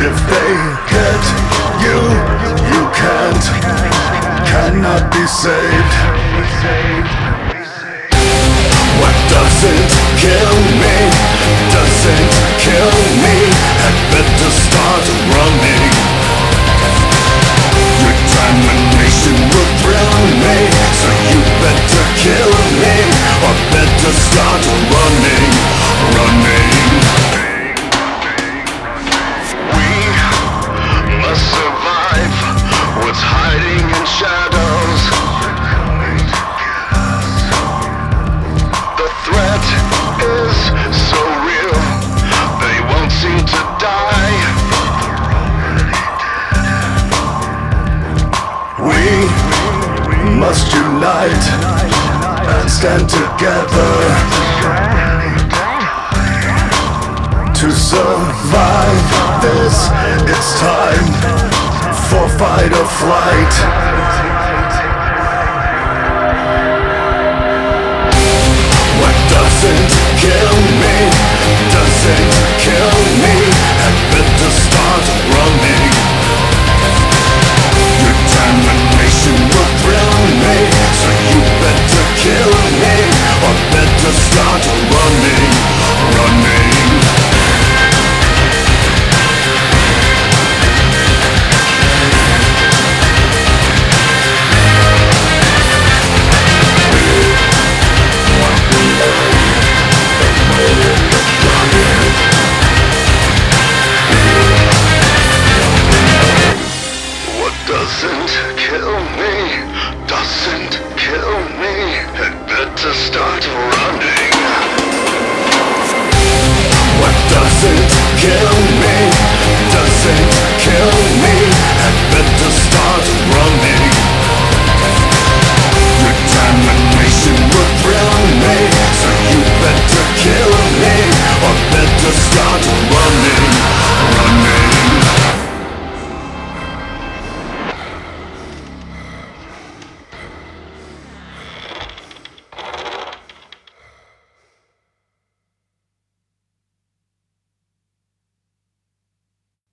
If they get you, you cannot be saved. What doesn't kill me, doesn't kill me. Had better start running. Your determination will thrill me, so you better kill me, or better start running, running. We must survive what's hiding in shadows. The threat is so real, they won't seem to die. We must unite and stand together to survive this. It's time for fight or flight. What doesn't kill me, doesn't kill me. Had better start running. Your determination will thrill me, so you better kill me, or better start running, running. Doesn't kill me, doesn't kill me. Had better start running. What doesn't kill